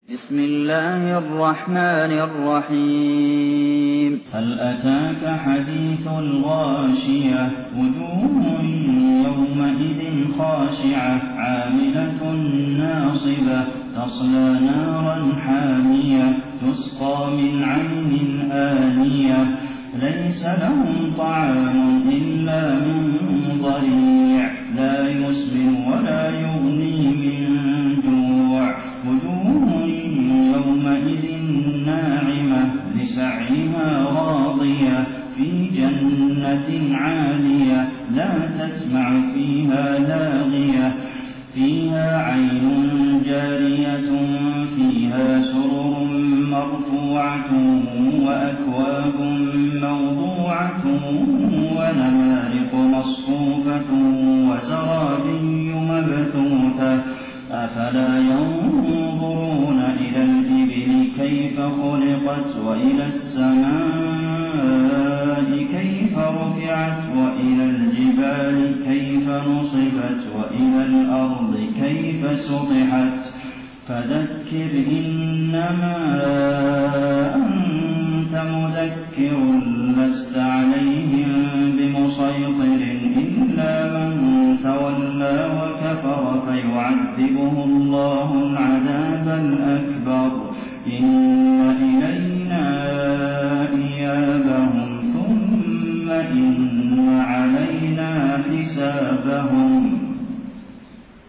بسم الله الرحمن الرحيم هل أتاك حديث الغاشية وجوه يومئذ خاشعة عاملة ناصبة تصلى نارا حامية تسقى من عين آنية ليس لهم طعام إلا من ضريع لا يسمن ولا يغني من جوع وجوه يومئذ ناعمة لسعيها راضية في جنة عالية لا تسمع فيها لاغية فيها عين جارية فيها سرر مرفوعة وأكواب موضوعة ونمارق مصفوفة وزرابي مبثوثة أفلا ينظرون إلى الإبل كيف خلقت وإلى السماء كيف رفعت وإلى الجبال كيف نصبت وإلى الأرض كيف سطحت فذكر إنما أنت مذكر